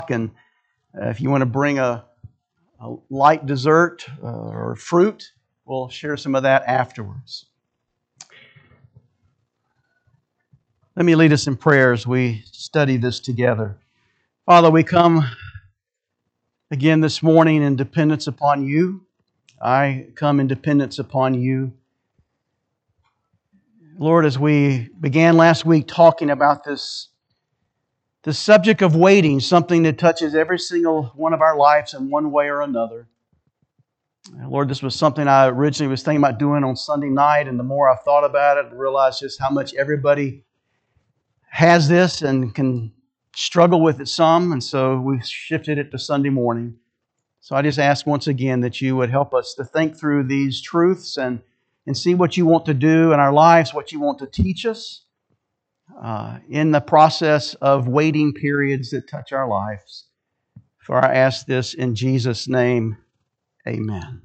And if you want to bring a light dessert or fruit, we'll share some of that afterwards. Let me lead us in prayer as we study this together. Father, we come again this morning in dependence upon You. I come in dependence upon You. Lord, as we began last week talking about this subject of waiting, something that touches every single one of our lives in one way or another. Lord, this was something I originally was thinking about doing on Sunday night, and the more I thought about it, I realized just how much everybody has this and can struggle with it some, and so we shifted it to Sunday morning. So I just ask once again that You would help us to think through these truths and see what You want to do in our lives, what You want to teach us in the process of waiting periods that touch our lives. For I ask this in Jesus' name, amen.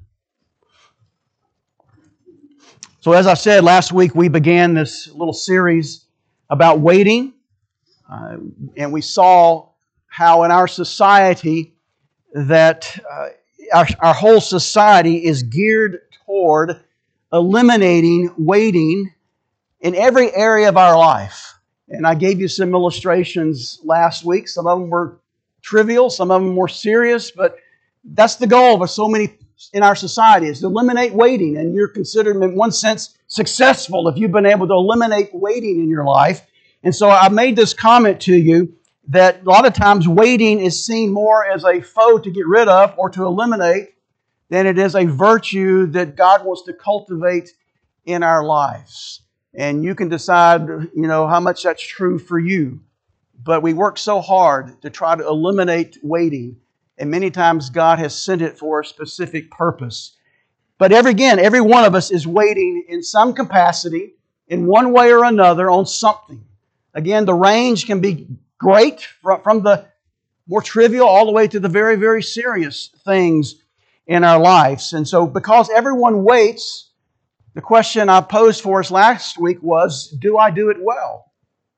So as I said, last week we began this little series about waiting. And we saw how in our society that our whole society is geared toward eliminating waiting in every area of our life. And I gave you some illustrations last week. Some of them were trivial, some of them more serious, but that's the goal of so many in our society, is to eliminate waiting. And you're considered, in one sense, successful if you've been able to eliminate waiting in your life. And so I made this comment to you that a lot of times waiting is seen more as a foe to get rid of or to eliminate than it is a virtue that God wants to cultivate in our lives. And you can decide, how much that's true for you. But we work so hard to try to eliminate waiting. And many times God has sent it for a specific purpose. But every one of us is waiting in some capacity, in one way or another, on something. Again, the range can be great from the more trivial all the way to the very, very serious things in our lives. And so because everyone waits, the question I posed for us last week was, do I do it well?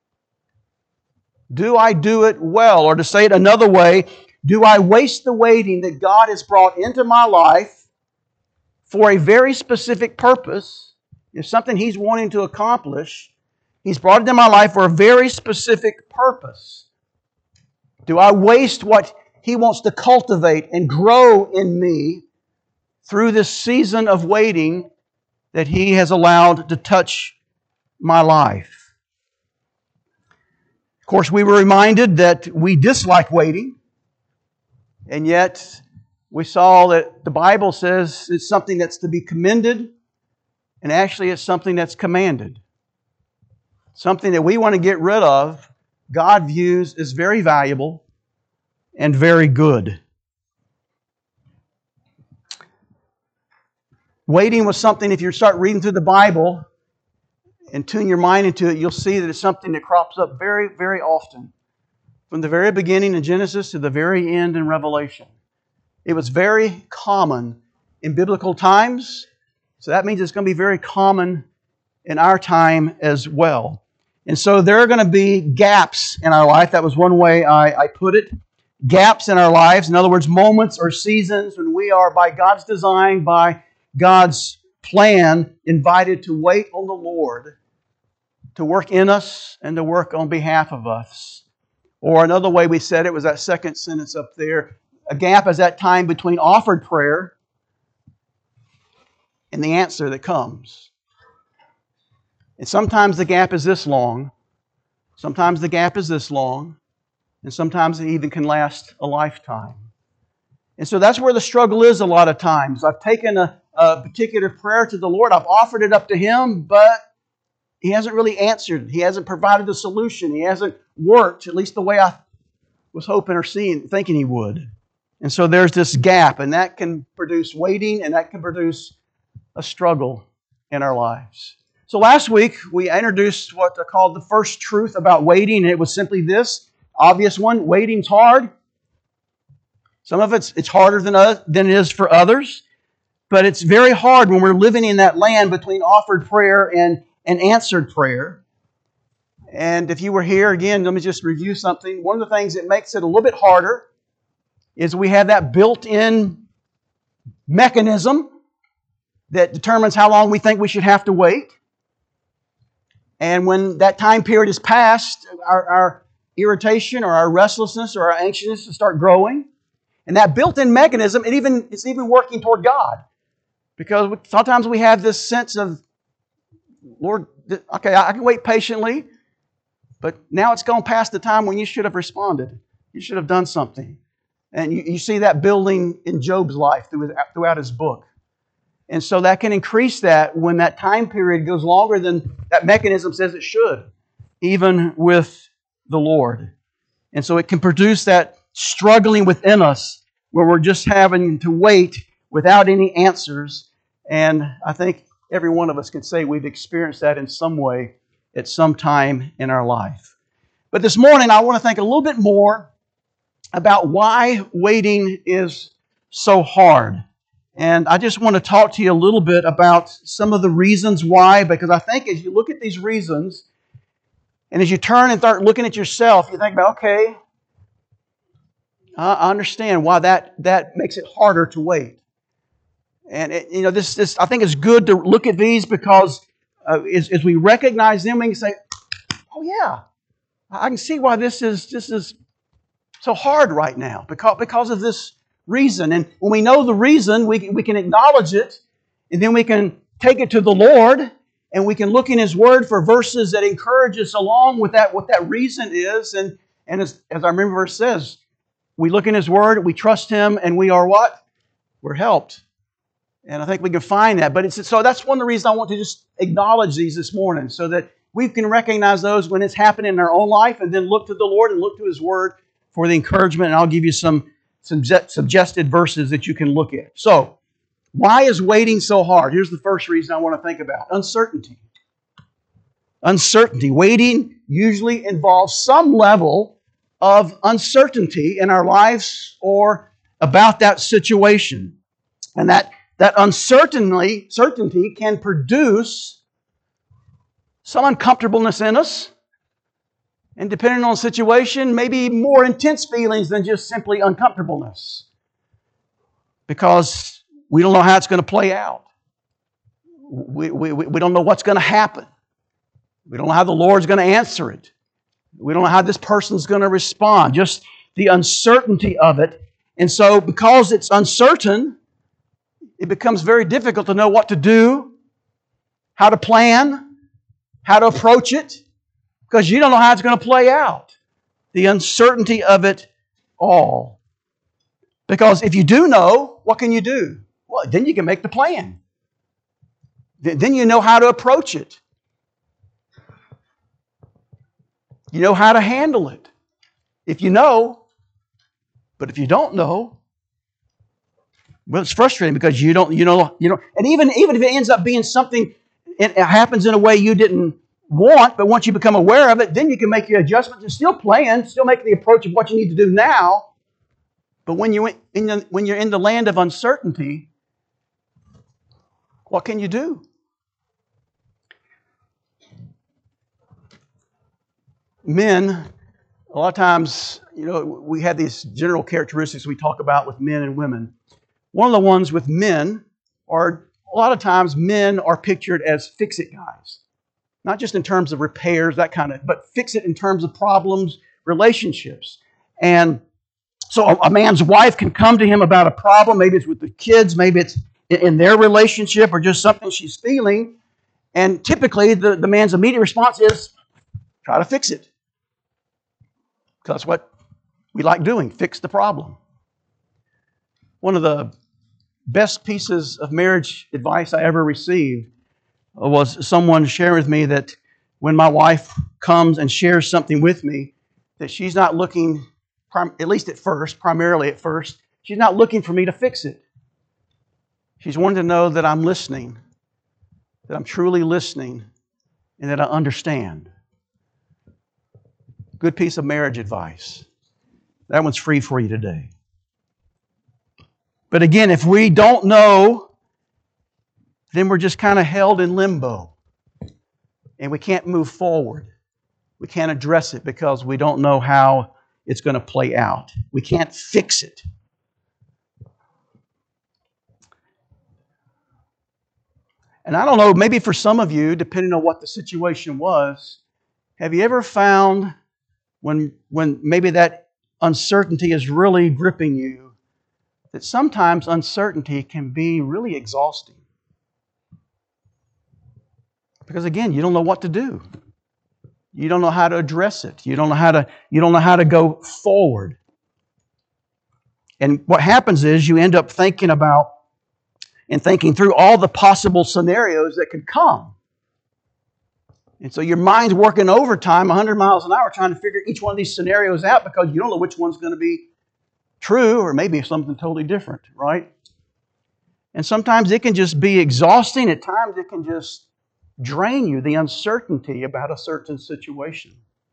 Do I do it well? Or to say it another way, do I waste the waiting that God has brought into my life for a very specific purpose? It's something He's wanting to accomplish. He's brought it into my life for a very specific purpose. Do I waste what He wants to cultivate and grow in me through this season of waiting that He has allowed to touch my life? Of course, we were reminded that we dislike waiting, and yet we saw that the Bible says it's something that's to be commended, and actually it's something that's commanded. Something that we want to get rid of, God views as very valuable and very good. Waiting was something, if you start reading through the Bible and tune your mind into it, you'll see that it's something that crops up very, very often. From the very beginning in Genesis to the very end in Revelation. It was very common in biblical times, so that means it's going to be very common in our time as well. And so there are going to be gaps in our life. That was one way I put it. Gaps in our lives. In other words, moments or seasons when we are, by God's design, by God's plan, invited to wait on the Lord to work in us and to work on behalf of us. Or another way we said it was that second sentence up there. A gap is that time between offered prayer and the answer that comes. And sometimes the gap is this long. Sometimes the gap is this long. And sometimes it even can last a lifetime. And so that's where the struggle is a lot of times. I've taken a particular prayer to the Lord. I've offered it up to Him, but He hasn't really answered. He hasn't provided a solution. He hasn't worked, at least the way I was hoping or thinking He would. And so there's this gap, and that can produce waiting, and that can produce a struggle in our lives. So last week, we introduced what I called the first truth about waiting, and it was simply this, obvious one: waiting's hard. Some of it's harder than it is for others, but it's very hard when we're living in that land between offered prayer and answered prayer. And if you were here, again, let me just review something. One of the things that makes it a little bit harder is we have that built-in mechanism that determines how long we think we should have to wait. And when that time period is passed, our irritation or our restlessness or our anxiousness will start growing. And that built-in mechanism, it's even working toward God. Because sometimes we have this sense of, Lord, okay, I can wait patiently, but now it's gone past the time when you should have responded. You should have done something. And you see that building in Job's life throughout his book. And so that can increase that when that time period goes longer than that mechanism says it should, even with the Lord. And so it can produce that struggling within us where we're just having to wait without any answers. And I think every one of us can say we've experienced that in some way at some time in our life. But this morning I want to think a little bit more about why waiting is so hard. And I just want to talk to you a little bit about some of the reasons why, because I think as you look at these reasons, and as you turn and start looking at yourself, you think about, okay, I understand why that makes it harder to wait. And this I think it's good to look at these because as we recognize them, we can say, oh yeah, I can see why this is so hard right now because of this reason. And when we know the reason, we can acknowledge it, and then we can take it to the Lord, and we can look in His Word for verses that encourage us along with that, what that reason is. And as our memory verse says, we look in His Word, we trust Him, and we are what? We're helped. And I think we can find that. But so that's one of the reasons I want to just acknowledge these this morning, so that we can recognize those when it's happening in our own life, and then look to the Lord and look to His Word for the encouragement. And I'll give you some suggested verses that you can look at. So, why is waiting so hard? Here's the first reason I want to think about. Uncertainty. Uncertainty. Waiting usually involves some level of uncertainty in our lives or about that situation. And that uncertainty can produce some uncomfortableness in us. And depending on the situation, maybe more intense feelings than just simply uncomfortableness. Because we don't know how it's going to play out. We don't know what's going to happen. We don't know how the Lord's going to answer it. We don't know how this person's going to respond. Just the uncertainty of it. And so because it's uncertain, it becomes very difficult to know what to do, how to plan, how to approach it. Because you don't know how it's going to play out. The uncertainty of it all. Because if you do know, what can you do? Well, then you can make the plan. Then you know how to approach it. You know how to handle it. If you know, but if you don't know, well, it's frustrating because you don't, and even if it ends up being something, it happens in a way you didn't want, but once you become aware of it, then you can make your adjustments and still plan, still make the approach of what you need to do now. But when you're in the land of uncertainty, what can you do? Men, a lot of times, we have these general characteristics we talk about with men and women. One of the ones with men are, a lot of times, men are pictured as fix-it guys. Not just in terms of repairs, but fix it in terms of problems, relationships. And so a man's wife can come to him about a problem. Maybe it's with the kids, maybe it's in their relationship or just something she's feeling. And typically the man's immediate response is, try to fix it. Because that's what we like doing, fix the problem. One of the best pieces of marriage advice I ever received was someone sharing with me that when my wife comes and shares something with me, that she's not looking, at least at first, primarily at first, she's not looking for me to fix it. She's wanting to know that I'm listening, that I'm truly listening, and that I understand. Good piece of marriage advice. That one's free for you today. But again, if we don't know, then we're just kind of held in limbo. And we can't move forward. We can't address it because we don't know how it's going to play out. We can't fix it. And I don't know, maybe for some of you, depending on what the situation was, have you ever found when maybe that uncertainty is really gripping you, that sometimes uncertainty can be really exhausting? Because again, you don't know what to do. You don't know how to address it. You don't know how to go forward. And what happens is you end up thinking about and thinking through all the possible scenarios that could come. And so your mind's working overtime 100 miles an hour trying to figure each one of these scenarios out because you don't know which one's going to be true or maybe something totally different, right? And sometimes it can just be exhausting. At times it can just drain you, the uncertainty about a certain situation.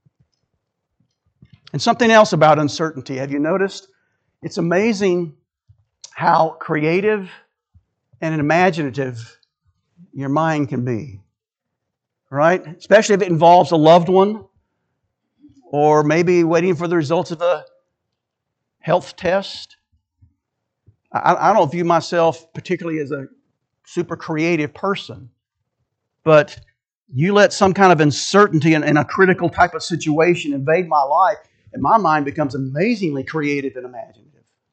And something else about uncertainty. Have you noticed? It's amazing how creative and imaginative your mind can be. Right? Especially if it involves a loved one or maybe waiting for the results of a health test. I don't view myself particularly as a super creative person, but you let some kind of uncertainty in a critical type of situation invade my life, and my mind becomes amazingly creative and imaginative.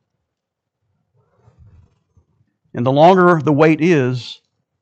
And the longer the wait is,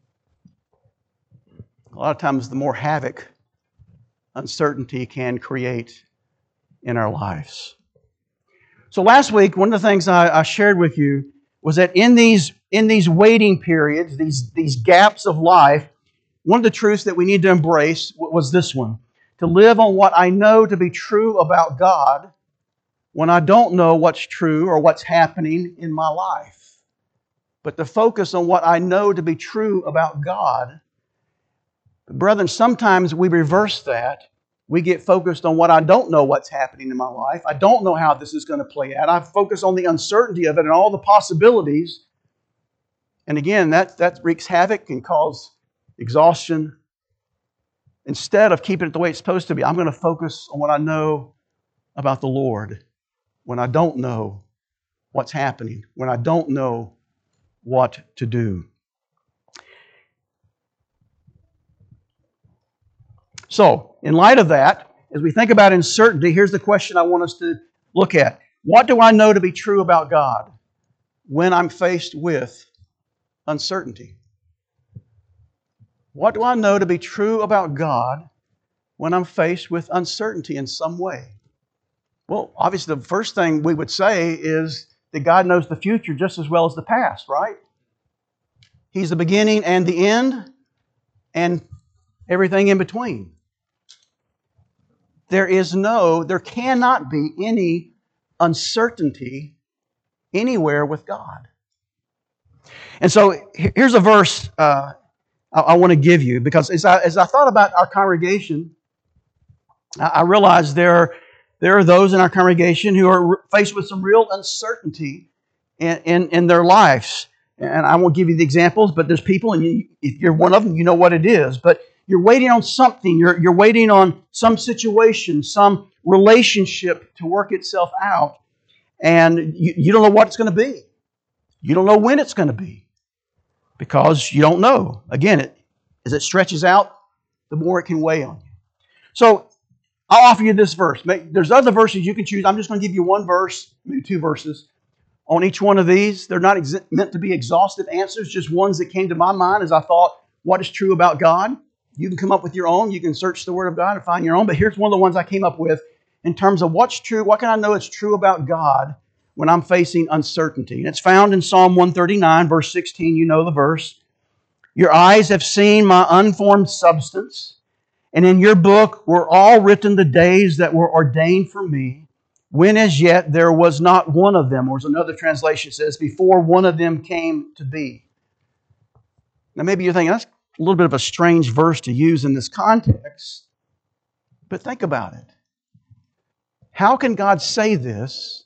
a lot of times the more havoc uncertainty can create in our lives. So last week, one of the things I shared with you was that in these waiting periods, these gaps of life, one of the truths that we need to embrace was this one: to live on what I know to be true about God when I don't know what's true or what's happening in my life. But to focus on what I know to be true about God. Brethren, sometimes we reverse that. We get focused on what I don't know what's happening in my life. I don't know how this is going to play out. I focus on the uncertainty of it and all the possibilities. And again, that wreaks havoc and cause exhaustion. Instead of keeping it the way it's supposed to be, I'm going to focus on what I know about the Lord when I don't know what's happening, when I don't know what to do. So, in light of that, as we think about uncertainty, here's the question I want us to look at. What do I know to be true about God when I'm faced with uncertainty? What do I know to be true about God when I'm faced with uncertainty in some way? Well, obviously, the first thing we would say is that God knows the future just as well as the past, right? He's the beginning and the end and everything in between. There cannot be any uncertainty anywhere with God. And so here's a verse I want to give you, because as I thought about our congregation, I realized there are those in our congregation who are faced with some real uncertainty in their lives. And I won't give you the examples, but there's people, and if you're one of them, you know what it is. But you're waiting on something. You're waiting on some situation, some relationship to work itself out. And you don't know what it's going to be. You don't know when it's going to be, because you don't know. Again, as it stretches out, the more it can weigh on you. So I'll offer you this verse. There's other verses you can choose. I'm just going to give you one verse, maybe two verses on each one of these. They're not meant to be exhaustive answers, just ones that came to my mind as I thought, what is true about God? You can come up with your own. You can search the Word of God and find your own. But here's one of the ones I came up with in terms of what's true. What can I know is true about God when I'm facing uncertainty? And it's found in Psalm 139, verse 16. You know the verse. Your eyes have seen my unformed substance, and in your book were all written the days that were ordained for me, when as yet there was not one of them. Or as another translation says, before one of them came to be. Now maybe you're thinking, that's a little bit of a strange verse to use in this context. But think about it. How can God say this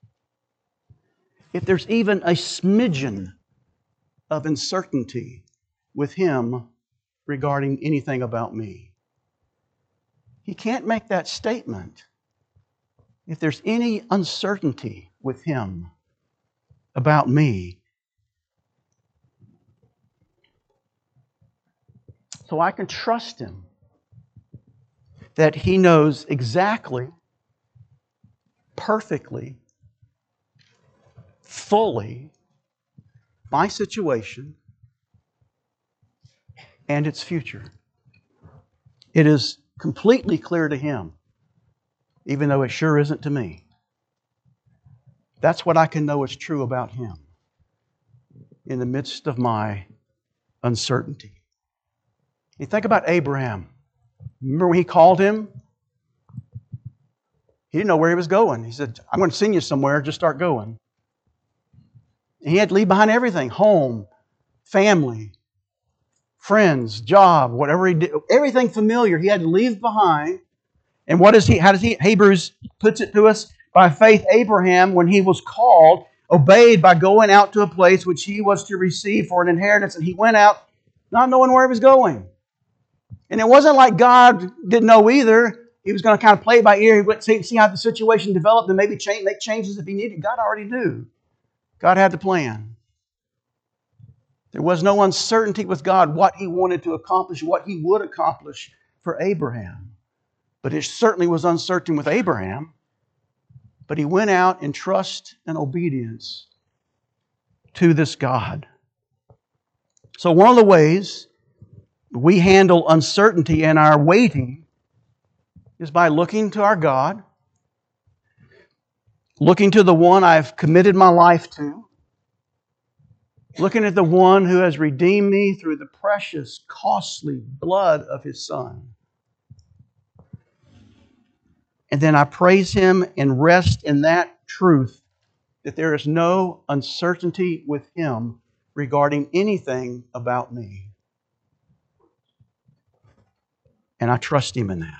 if there's even a smidgen of uncertainty with Him regarding anything about me? He can't make that statement if there's any uncertainty with Him about me. so I can trust Him that He knows exactly, perfectly, fully my situation and its future. It is completely clear to Him, even though it sure isn't to me. That's what I can know is true about Him in the midst of my uncertainty. You think about Abraham. Remember when He called him? He didn't know where he was going. He said, I'm going to send you somewhere, just start going. And he had to leave behind everything, home, family, friends, job, whatever he did, everything familiar he had to leave behind. And how does Hebrews puts it to us? By faith, Abraham, when he was called, obeyed by going out to a place which he was to receive for an inheritance. And he went out not knowing where he was going. And it wasn't like God didn't know either. He was going to kind of play it by ear. He went see how the situation developed and maybe make changes if he needed. God already knew. God had the plan. There was no uncertainty with God what He wanted to accomplish, what He would accomplish for Abraham. But it certainly was uncertain with Abraham. But he went out in trust and obedience to this God. So one of the ways we handle uncertainty in our waiting is by looking to our God, looking to the one I've committed my life to, looking at the one who has redeemed me through the precious, costly blood of His Son. And then I praise Him and rest in that truth that there is no uncertainty with Him regarding anything about me. And I trust Him in that.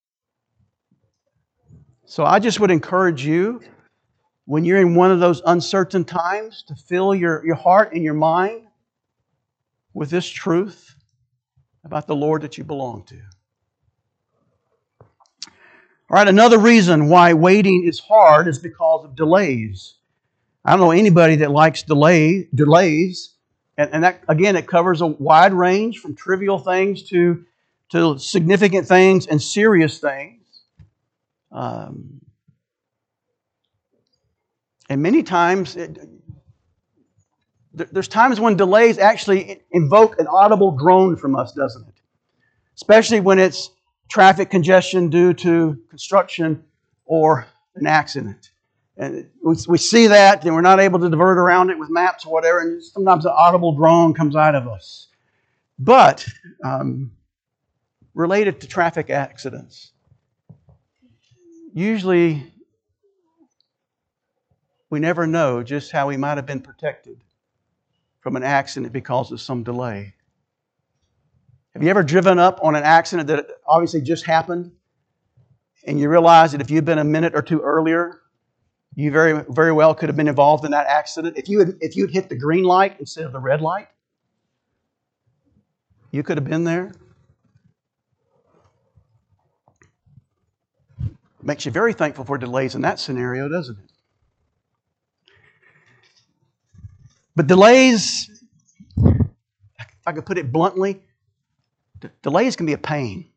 So I just would encourage you, when you're in one of those uncertain times, to fill your heart and your mind with this truth about the Lord that you belong to. All right, another reason why waiting is hard is because of delays. I don't know anybody that likes delays. And that, again, it covers a wide range from trivial things to significant things and serious things. And many times, there's times when delays actually invoke an audible groan from us, doesn't it? Especially when it's traffic congestion due to construction or an accident. And we see that, and we're not able to divert around it with maps or whatever, and sometimes an audible groan comes out of us. But related to traffic accidents, usually we never know just how we might have been protected from an accident because of some delay. Have you ever driven up on an accident that obviously just happened, and you realize that if you'd been a minute or two earlier, you very, very well could have been involved in that accident? If you'd hit the green light instead of the red light, you could have been there. Makes you very thankful for delays in that scenario, doesn't it? But delays, if I could put it bluntly, delays can be a pain.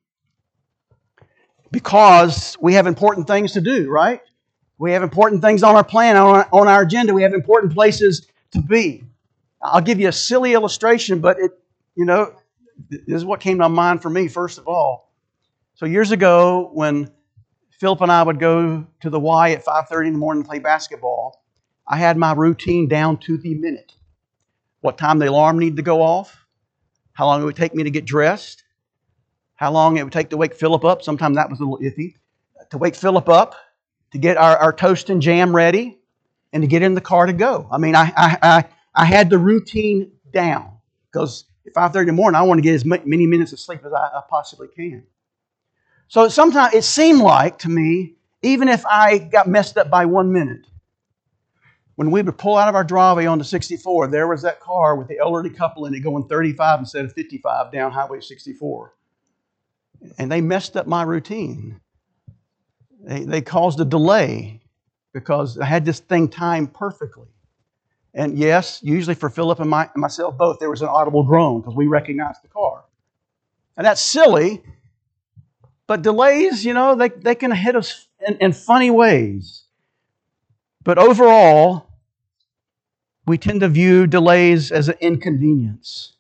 Because we have important things to do, right? We have important things on our plan, on our agenda. We have important places to be. I'll give you a silly illustration, but this is what came to mind for me, first of all. So years ago, when Philip and I would go to the Y at 5:30 in the morning to play basketball, I had my routine down to the minute. What time the alarm needed to go off, how long it would take me to get dressed, how long it would take to wake Philip up. Sometimes that was a little iffy. To wake Philip up, to get our toast and jam ready, and to get in the car to go. I mean, I had the routine down, because at 5:30 in the morning, I want to get as many minutes of sleep as I possibly can. So sometimes it seemed like to me, even if I got messed up by 1 minute, when we would pull out of our driveway onto 64, there was that car with the elderly couple in it going 35 instead of 55 down Highway 64. And they messed up my routine. They caused a delay because I had this thing timed perfectly. And yes, usually for Philip and myself both, there was an audible groan because we recognized the car. And that's silly, but delays, they can hit us in funny ways. But overall, we tend to view delays as an inconvenience.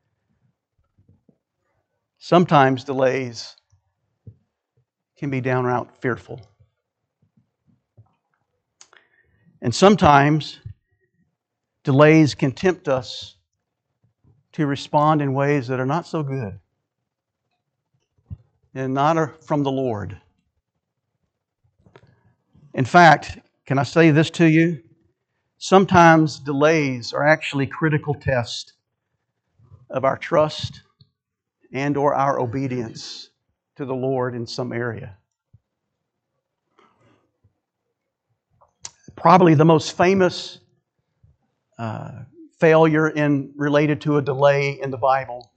Sometimes delays can be downright fearful. And sometimes delays can tempt us to respond in ways that are not so good and not are from the Lord. In fact, can I say this to you? Sometimes delays are actually critical tests of our trust and or our obedience to the Lord in some area. Probably the most famous failure related to a delay in the Bible,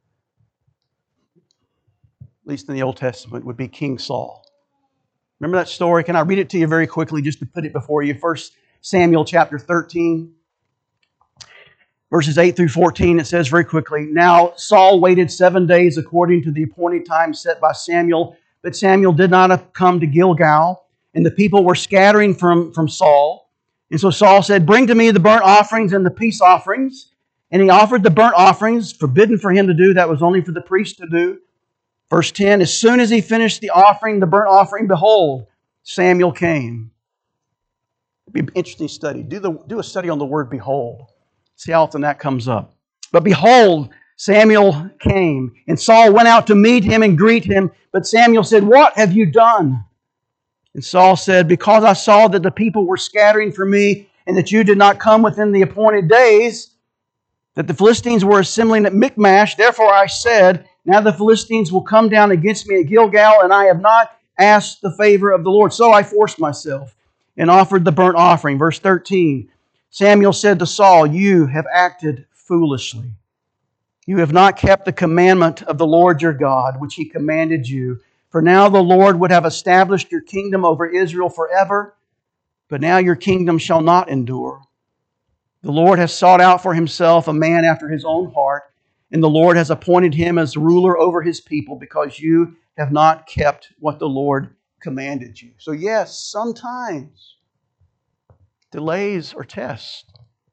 at least in the Old Testament, would be King Saul. Remember that story? Can I read it to you very quickly just to put it before you? 1 Samuel chapter 13, verses 8 through 14, it says very quickly, "Now Saul waited 7 days according to the appointed time set by Samuel, but Samuel did not come to Gilgal, and the people were scattering from Saul. And so Saul said, 'Bring to me the burnt offerings and the peace offerings.' And he offered the burnt offerings, forbidden for him to do, that was only for the priest to do. Verse 10, as soon as he finished the burnt offering, behold, Samuel came." It'd be an interesting study. Do a study on the word behold. See how often that comes up. "But behold, Samuel came, and Saul went out to meet him and greet him. But Samuel said, 'What have you done?' And Saul said, 'Because I saw that the people were scattering from me, and that you did not come within the appointed days, that the Philistines were assembling at Michmash. Therefore I said, now the Philistines will come down against me at Gilgal, and I have not asked the favor of the Lord. So I forced myself and offered the burnt offering.'" Verse 13, "Samuel said to Saul, 'You have acted foolishly. You have not kept the commandment of the Lord your God, which He commanded you. For now the Lord would have established your kingdom over Israel forever, but now your kingdom shall not endure. The Lord has sought out for Himself a man after His own heart, and the Lord has appointed him as ruler over His people, because you have not kept what the Lord commanded you.'" So yes, sometimes delays or tests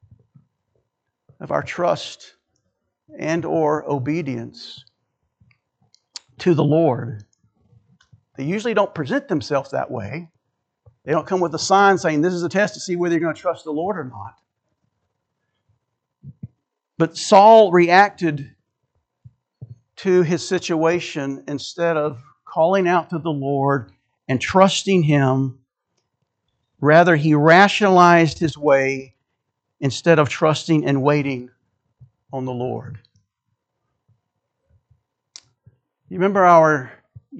of our trust and or obedience to the Lord. They usually don't present themselves that way. They don't come with a sign saying this is a test to see whether you're going to trust the Lord or not. But Saul reacted to his situation instead of calling out to the Lord and trusting Him. Rather, he rationalized his way instead of trusting and waiting on the Lord. You remember our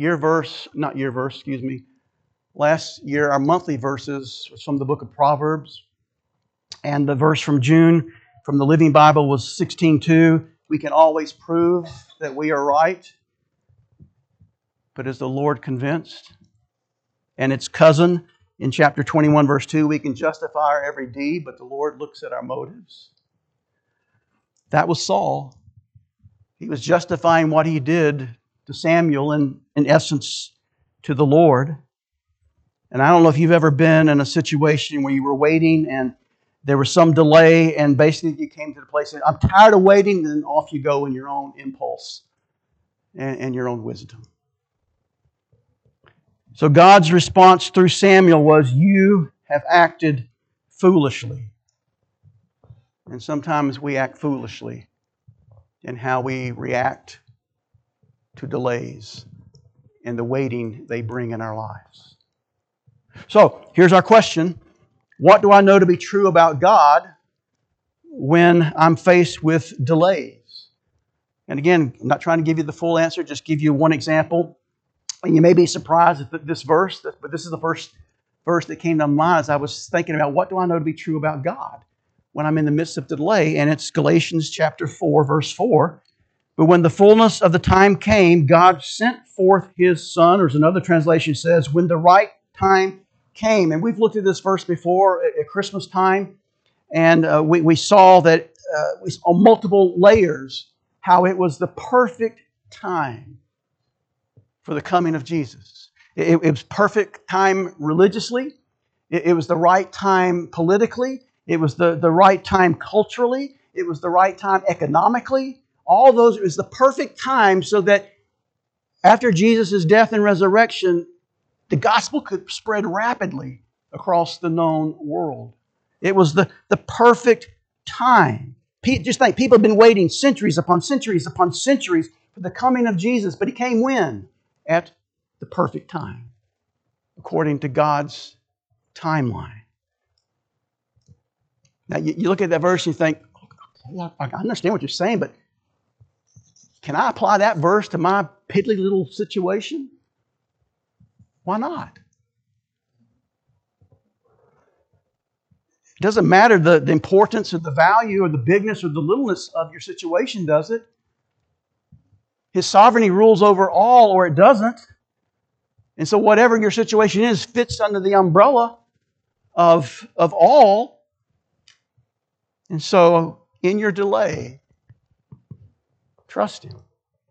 last year, our monthly verses from the book of Proverbs. And the verse from June from the Living Bible was 16:2. "We can always prove that we are right, but is the Lord convinced?" And its cousin in chapter 21, verse 2, "We can justify our every deed, but the Lord looks at our motives." That was Saul. He was justifying what he did to Samuel and, in essence, to the Lord. And I don't know if you've ever been in a situation where you were waiting and there was some delay, and basically you came to the place that I'm tired of waiting, and then off you go in your own impulse and your own wisdom. So God's response through Samuel was, "You have acted foolishly." And sometimes we act foolishly in how we react to delays and the waiting they bring in our lives. So here's our question. What do I know to be true about God when I'm faced with delays? And again, I'm not trying to give you the full answer, just give you one example. And you may be surprised at this verse, but this is the first verse that came to mind as I was thinking about what do I know to be true about God when I'm in the midst of delay. And it's Galatians chapter 4, verse 4. "But when the fullness of the time came, God sent forth His Son," or as another translation says, "when the right time came." And we've looked at this verse before at Christmas time, and we saw that on multiple layers how it was the perfect time for the coming of Jesus. It was perfect time religiously. It was the right time politically. It was the right time culturally. It was the right time economically. All those, it was the perfect time so that after Jesus' death and resurrection, the gospel could spread rapidly across the known world. It was the perfect time. Just think, people have been waiting centuries upon centuries upon centuries for the coming of Jesus, but He came when? At the perfect time, according to God's timeline. Now, you look at that verse and you think, I understand what you're saying, but can I apply that verse to my piddly little situation? Why not? It doesn't matter the importance or the value or the bigness or the littleness of your situation, does it? His sovereignty rules over all, or it doesn't. And so whatever your situation is fits under the umbrella of all. And so in your delay, trust Him.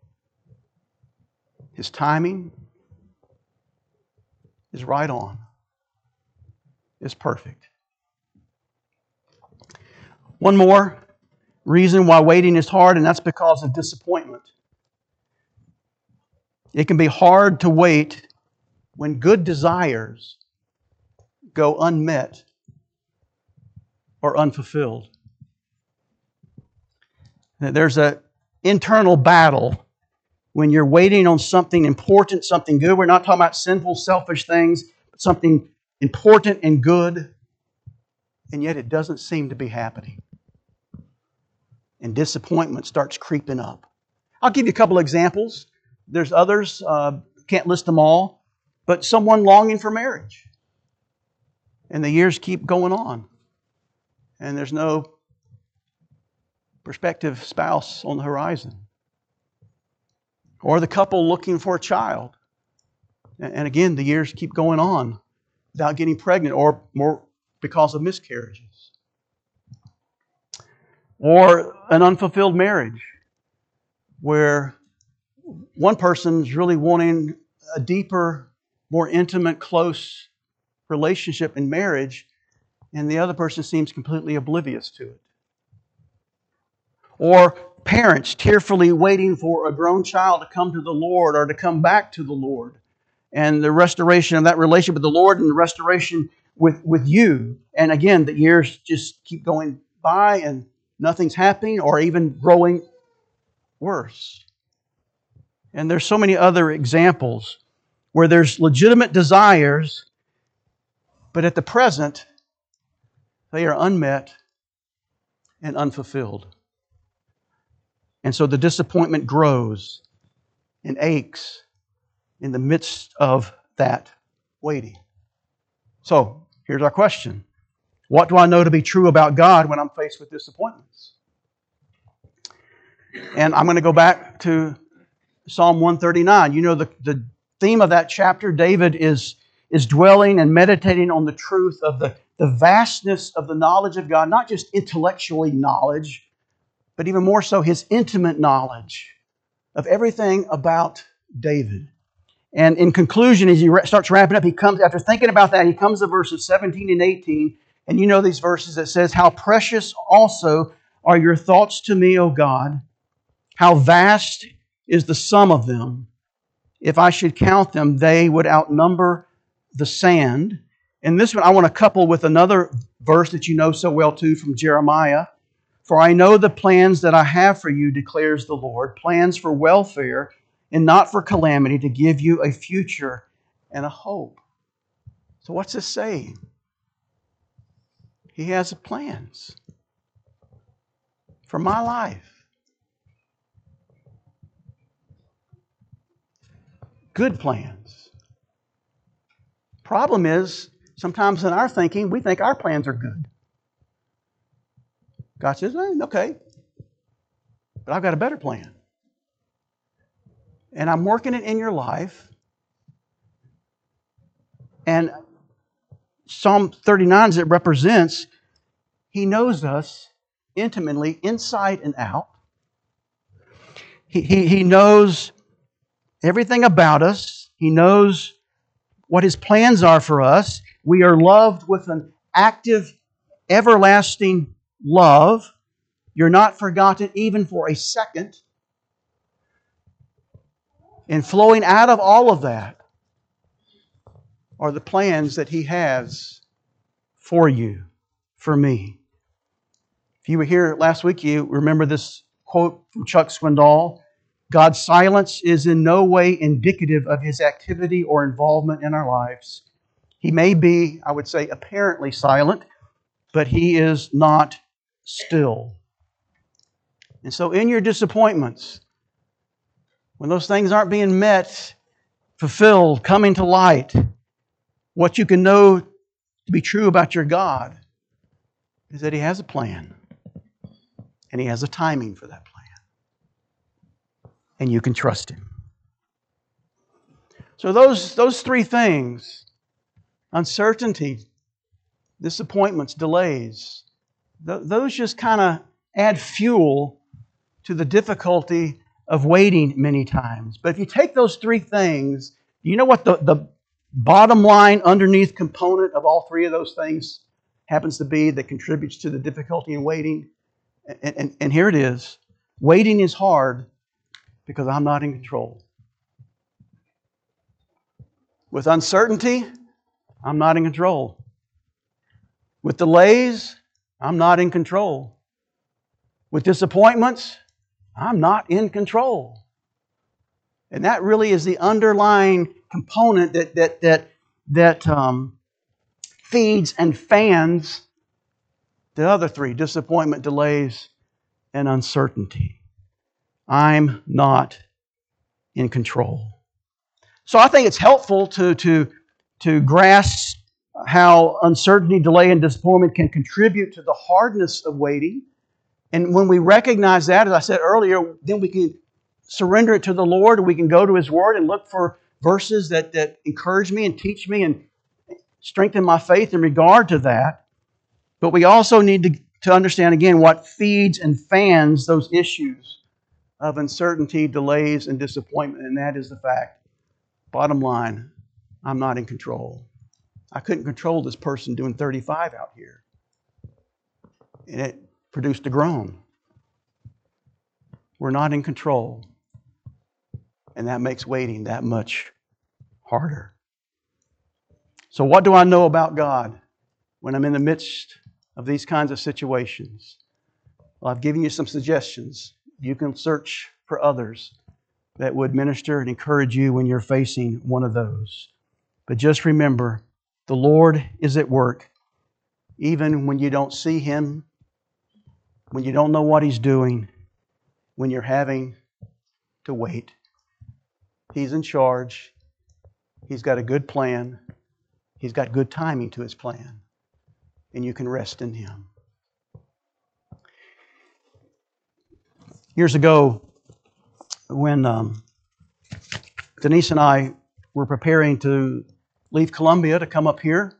His timing is right on. It's perfect. One more reason why waiting is hard, and that's because of disappointment. It can be hard to wait when good desires go unmet or unfulfilled. There's an internal battle when you're waiting on something important, something good. We're not talking about sinful, selfish things, but something important and good, and yet it doesn't seem to be happening. And disappointment starts creeping up. I'll give you a couple examples. There's others, can't list them all, but someone longing for marriage. And the years keep going on. And there's no prospective spouse on the horizon. Or the couple looking for a child. And again, the years keep going on without getting pregnant or more because of miscarriages. Or an unfulfilled marriage where one person's really wanting a deeper, more intimate, close relationship in marriage, and the other person seems completely oblivious to it. Or parents tearfully waiting for a grown child to come to the Lord or to come back to the Lord, and the restoration of that relationship with the Lord and the restoration with you. And again, the years just keep going by and nothing's happening or even growing worse. And there's so many other examples where there's legitimate desires, but at the present, they are unmet and unfulfilled. And so the disappointment grows and aches in the midst of that waiting. So, here's our question. What do I know to be true about God when I'm faced with disappointments? And I'm going to go back to Psalm 139. You know, the theme of that chapter, David is dwelling and meditating on the truth of the vastness of the knowledge of God, not just intellectually knowledge, but even more so His intimate knowledge of everything about David. And in conclusion, as he starts wrapping up, he comes, after thinking about that, he comes to verses 17 and 18. And you know these verses that says, "How precious also are your thoughts to me, O God. How vast is the sum of them. If I should count them, they would outnumber the sand." And this one I want to couple with another verse that you know so well too from Jeremiah. "For I know the plans that I have for you, declares the Lord, plans for welfare and not for calamity, to give you a future and a hope." So what's this saying? He has plans for my life. Good plans. Problem is, sometimes in our thinking, we think our plans are good. God says, okay, but I've got a better plan. And I'm working it in your life. And Psalm 39, as it represents, He knows us intimately, inside and out. He knows everything about us. He knows what His plans are for us. We are loved with an active, everlasting love. You're not forgotten even for a second. And flowing out of all of that are the plans that He has for you, for me. If you were here last week, you remember this quote from Chuck Swindoll. God's silence is in no way indicative of His activity or involvement in our lives. He may be, I would say, apparently silent, but He is not still. And so in your disappointments, when those things aren't being met, fulfilled, coming to light, what you can know to be true about your God is that He has a plan. And He has a timing for that plan. And you can trust Him. So those three things, uncertainty, disappointments, delays, those just kind of add fuel to the difficulty of waiting many times. But if you take those three things, you know what the bottom line underneath component of all three of those things happens to be that contributes to the difficulty in waiting? And here it is. Waiting is hard because I'm not in control. With uncertainty, I'm not in control. With delays, I'm not in control. With disappointments, I'm not in control. And that really is the underlying component that feeds and fans the other three: disappointment, delays, and uncertainty. I'm not in control. So I think it's helpful to grasp how uncertainty, delay, and disappointment can contribute to the hardness of waiting. And when we recognize that, as I said earlier, then we can surrender it to the Lord. We can go to His Word and look for verses that encourage me and teach me and strengthen my faith in regard to that. But we also need to understand, again, what feeds and fans those issues of uncertainty, delays, and disappointment. And that is the fact, bottom line, I'm not in control. I couldn't control this person doing 35 out here. And it produced a groan. We're not in control. And that makes waiting that much harder. So what do I know about God when I'm in the midst of these kinds of situations? Well, I've given you some suggestions. You can search for others that would minister and encourage you when you're facing one of those. But just remember, the Lord is at work even when you don't see Him, when you don't know what He's doing, when you're having to wait. He's in charge. He's got a good plan. He's got good timing to His plan. And you can rest in Him. Years ago, when Denise and I were preparing to leave Columbia to come up here,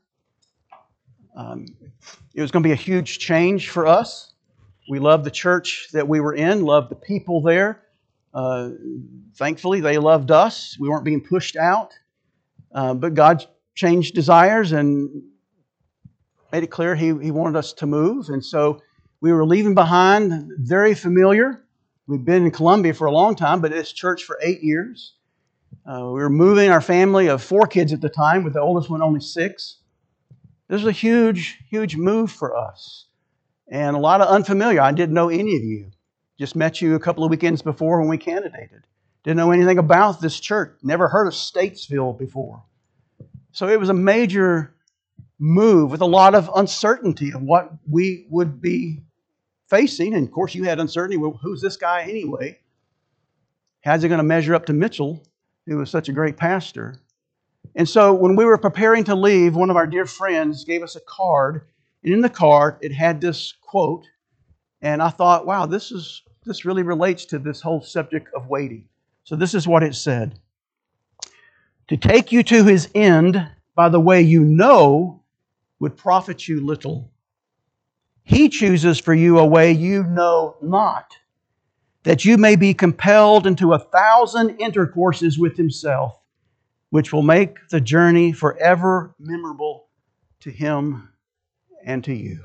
it was going to be a huge change for us. We loved the church that we were in, loved the people there. Thankfully, they loved us. We weren't being pushed out. But God changed desires and made it clear He wanted us to move. And so we were leaving behind very familiar. We'd been in Columbia for a long time, but it's church for 8 years. We were moving our family of 4 kids at the time, with the oldest one only 6. This was a huge, huge move for us. And a lot of unfamiliar. I didn't know any of you. Just met you a couple of weekends before when we candidated. Didn't know anything about this church. Never heard of Statesville before. So it was a major move with a lot of uncertainty of what we would be facing. And of course, you had uncertainty. Well, who's this guy anyway? How's he going to measure up to Mitchell, who was such a great pastor? And so when we were preparing to leave, one of our dear friends gave us a card. And in the card, it had this quote. And I thought, wow, this really relates to this whole subject of waiting. So this is what it said. To take you to His end by the way you know would profit you little. He chooses for you a way you know not. that you may be compelled into 1,000 intercourses with Himself, which will make the journey forever memorable to Him and to you.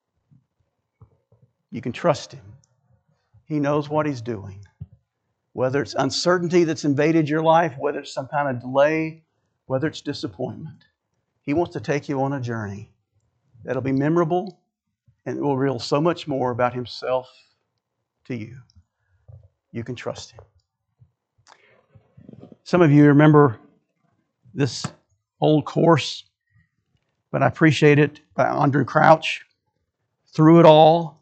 You can trust Him. He knows what He's doing. Whether it's uncertainty that's invaded your life, whether it's some kind of delay, whether it's disappointment, He wants to take you on a journey that'll be memorable and it will reveal so much more about Himself to you. You can trust Him. Some of you remember this old course, but I appreciate it, by Andrew Crouch. Through it all,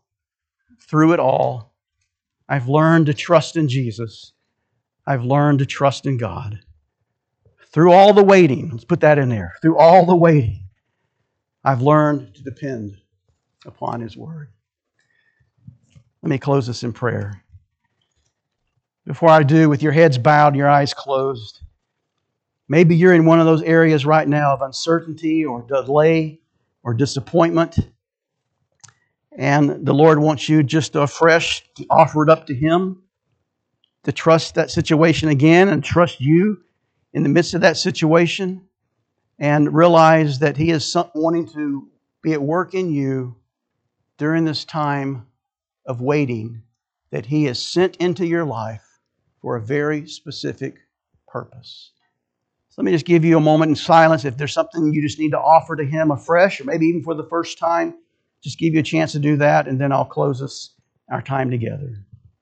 I've learned to trust in Jesus. I've learned to trust in God. Through all the waiting, let's put that in there. Through all the waiting, I've learned to depend upon His Word. Let me close this in prayer. Before I do, with your heads bowed and your eyes closed, maybe you're in one of those areas right now of uncertainty or delay or disappointment. And the Lord wants you just afresh to offer it up to Him, to trust that situation again and trust you in the midst of that situation, and realize that He is wanting to be at work in you during this time of waiting that He has sent into your life for a very specific purpose. So let me just give you a moment in silence. If there's something you just need to offer to Him afresh, or maybe even for the first time, just give you a chance to do that, and then I'll close our time together.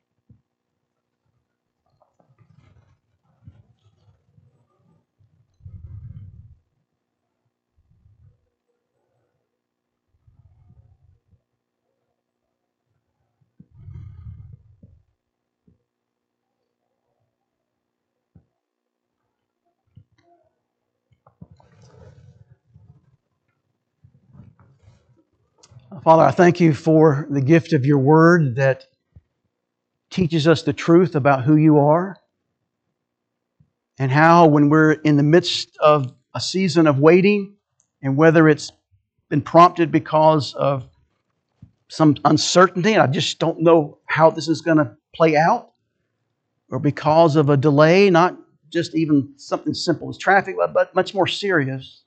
Father, I thank You for the gift of Your Word that teaches us the truth about who You are, and how when we're in the midst of a season of waiting, and whether it's been prompted because of some uncertainty, and I just don't know how this is going to play out, or because of a delay, not just even something simple as traffic, but much more serious,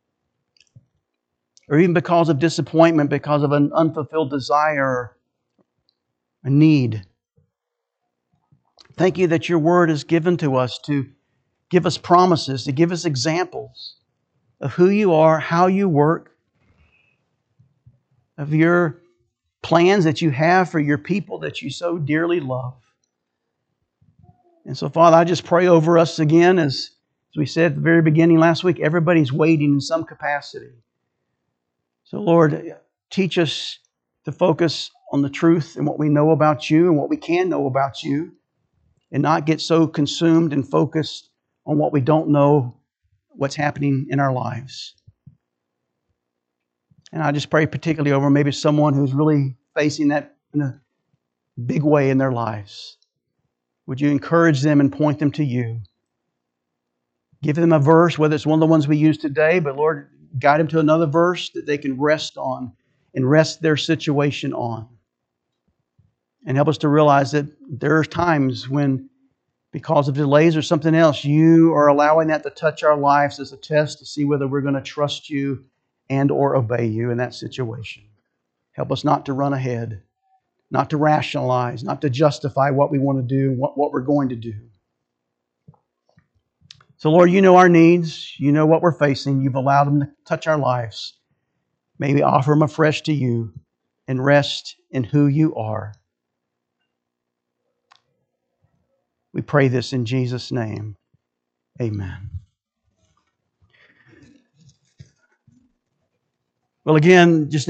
or even because of disappointment, because of an unfulfilled desire, a need. Thank You that Your Word is given to us to give us promises, to give us examples of who You are, how You work, of Your plans that You have for Your people that You so dearly love. And so, Father, I just pray over us again, as we said at the very beginning last week, everybody's waiting in some capacity. So, Lord, teach us to focus on the truth and what we know about You and what we can know about You, and not get so consumed and focused on what we don't know, what's happening in our lives. And I just pray particularly over maybe someone who's really facing that in a big way in their lives. Would You encourage them and point them to You? Give them a verse, whether it's one of the ones we use today, but Lord, guide them to another verse that they can rest on and rest their situation on. And help us to realize that there are times when, because of delays or something else, You are allowing that to touch our lives as a test to see whether we're going to trust You and or obey You in that situation. Help us not to run ahead, not to rationalize, not to justify what we want to do and what we're going to do. So, Lord, You know our needs. You know what we're facing. You've allowed them to touch our lives. May we offer them afresh to You and rest in who You are. We pray this in Jesus' name. Amen. Well, again, just